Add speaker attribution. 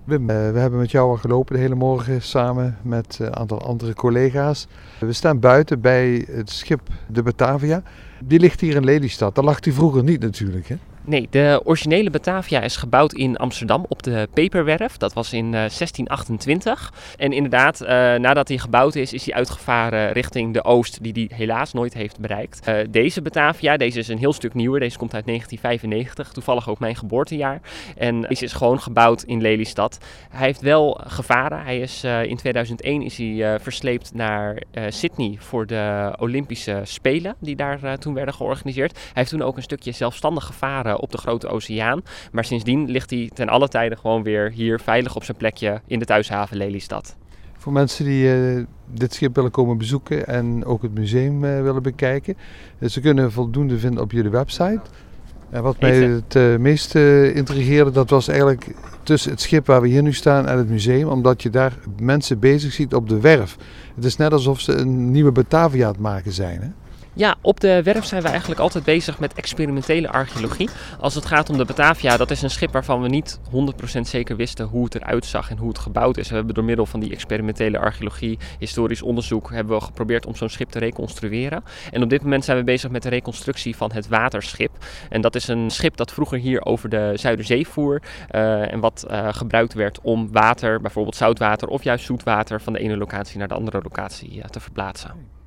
Speaker 1: Wim, we hebben met jou al gelopen de hele morgen samen met een aantal andere collega's. We staan buiten bij het schip de Batavia. Die ligt hier in Lelystad. Daar lag die vroeger niet natuurlijk, hè?
Speaker 2: Nee, de originele Batavia is gebouwd in Amsterdam op de Peperwerf. Dat was in 1628. En inderdaad, nadat hij gebouwd is hij uitgevaren richting de oost, die hij helaas nooit heeft bereikt. Deze Batavia, deze is een heel stuk nieuwer. Deze komt uit 1995, toevallig ook mijn geboortejaar. En deze is gewoon gebouwd in Lelystad. Hij heeft wel gevaren. Hij is, in 2001 is hij versleept naar Sydney voor de Olympische Spelen, die daar toen werden georganiseerd. Hij heeft toen ook een stukje zelfstandig gevaren op de Grote Oceaan. Maar sindsdien ligt hij ten alle tijde gewoon weer hier veilig op zijn plekje in de thuishaven Lelystad.
Speaker 1: Voor mensen die dit schip willen komen bezoeken en ook het museum willen bekijken. Ze kunnen voldoende vinden op jullie website. En wat mij het meest intrigeerde, dat was eigenlijk tussen het schip waar we hier nu staan en het museum. Omdat je daar mensen bezig ziet op de werf. Het is net alsof ze een nieuwe Batavia aan het maken zijn, hè?
Speaker 2: Ja, op de werf zijn we eigenlijk altijd bezig met experimentele archeologie. Als het gaat om de Batavia, dat is een schip waarvan we niet 100% zeker wisten hoe het eruit zag en hoe het gebouwd is. We hebben door middel van die experimentele archeologie, historisch onderzoek, hebben we geprobeerd om zo'n schip te reconstrueren. En op dit moment zijn we bezig met de reconstructie van het waterschip. En dat is een schip dat vroeger hier over de Zuiderzee voer en wat gebruikt werd om water, bijvoorbeeld zoutwater of juist zoetwater, van de ene locatie naar de andere locatie te verplaatsen.